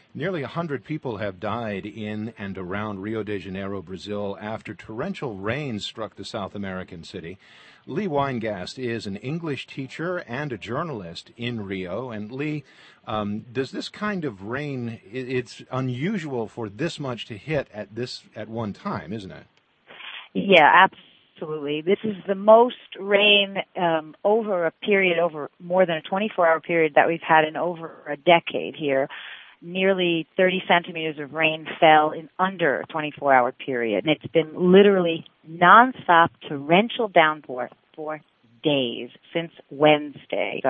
Nearly 100 people have died in and around Rio de Janeiro, Brazil, after torrential rain struck the South American city. Lee Weingast is an English teacher and a journalist in Rio. And Lee, does this kind of rain, it's unusual for this much to hit at one time, isn't it? Yeah, absolutely. This is the most rain over more than a 24-hour period that we've had in over a decade here. Nearly 30 centimeters of rain fell in under a 24-hour period, and it's been literally nonstop torrential downpour for days since Wednesday.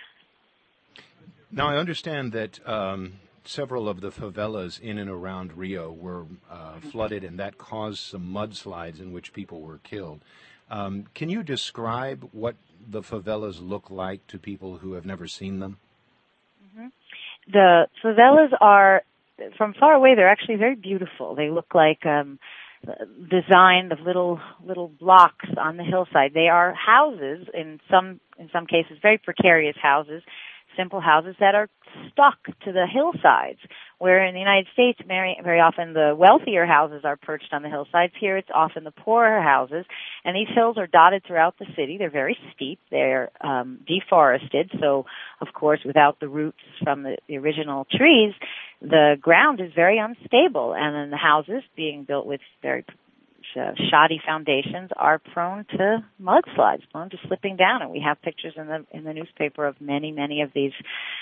Now, I understand that several of the favelas in and around Rio were flooded, and that caused some mudslides in which people were killed. Can you describe what the favelas look like to people who have never seen them? Mm-hmm. The favelas are, from far away, they're actually very beautiful. They look like designed of little blocks on the hillside. They are houses, in some cases, very precarious houses, simple houses that are stuck to the hillsides, where in the United States, very often the wealthier houses are perched on the hillsides. Here it's often the poorer houses, and these hills are dotted throughout the city. They're very steep. They're deforested, so of course without the roots from the original trees, the ground is very unstable, and then the houses being built with very shoddy foundations are prone to mudslides, prone to slipping down, and we have pictures in the newspaper of many of these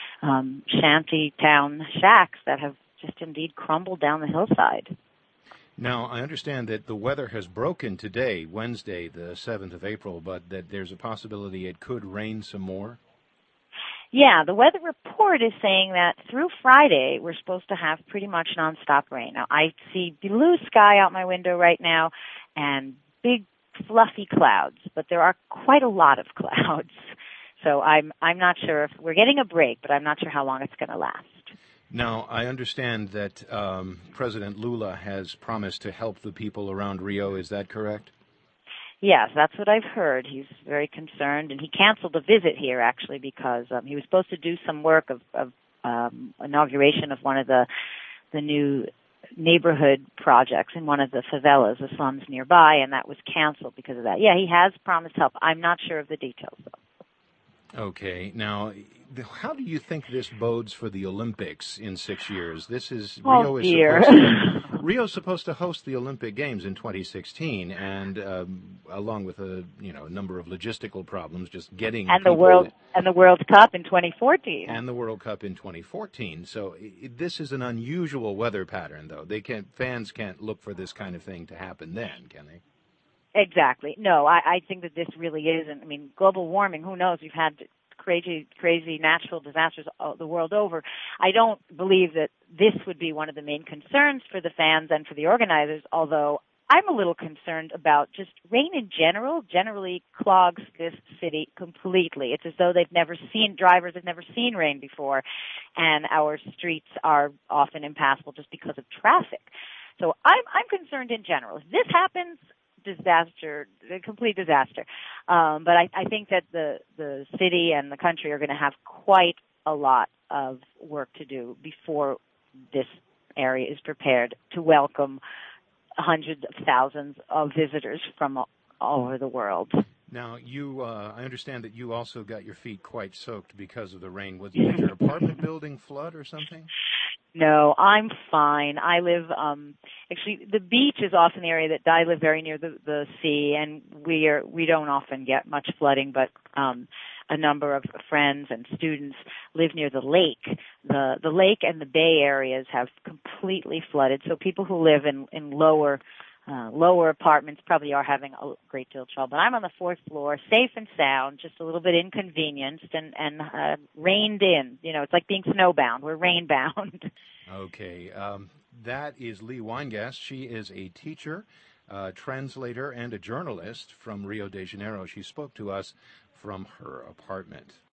shanty town shacks that have just indeed crumbled down the hillside. Now, I understand that the weather has broken today, Wednesday, the 7th of April, but that there's a possibility it could rain some more. Yeah, the weather report is saying that through Friday, we're supposed to have pretty much nonstop rain. Now, I see blue sky out my window right now and big fluffy clouds, but there are quite a lot of clouds. So I'm not sure if we're getting a break, but I'm not sure how long it's going to last. Now, I understand that President Lula has promised to help the people around Rio. Is that correct? Yes, that's what I've heard. He's very concerned, and he canceled a visit here, actually, because he was supposed to do some work of inauguration of one of the new neighborhood projects in one of the favelas, the slums nearby, and that was canceled because of that. Yeah, he has promised help. I'm not sure of the details, though. Okay. Now, how do you think this bodes for the Olympics in 6 years? Rio's supposed to host the Olympic Games in 2016, and along with a number of logistical problems, just getting the World Cup in 2014. And the World Cup in 2014. So this is an unusual weather pattern, though. Fans can't look for this kind of thing to happen then, can they? Exactly. No, I think that this really isn't. I mean, global warming, who knows? We've had crazy natural disasters the world over. I don't believe that this would be one of the main concerns for the fans and for the organizers, although I'm a little concerned about just rain in generally clogs this city completely. It's as though drivers have never seen rain before, and our streets are often impassable just because of traffic. So I'm concerned in general. If this happens, disaster, a complete disaster. But I think that the city and the country are going to have quite a lot of work to do before this area is prepared to welcome hundreds of thousands of visitors from all over the world. Now, I understand that you also got your feet quite soaked because of the rain. Did your apartment building flood or something? No, I'm fine. I live, actually, the beach is often the area that I live very near the sea, and we don't often get much flooding, but a number of friends and students live near the lake. The lake and the bay areas have completely flooded, so people who live in lower apartments probably are having a great deal of trouble. But I'm on the 4th floor, safe and sound, just a little bit inconvenienced and rained in. It's like being snowbound. We're rainbound. Okay. That is Lee Weingast. She is a teacher, translator, and a journalist from Rio de Janeiro. She spoke to us from her apartment.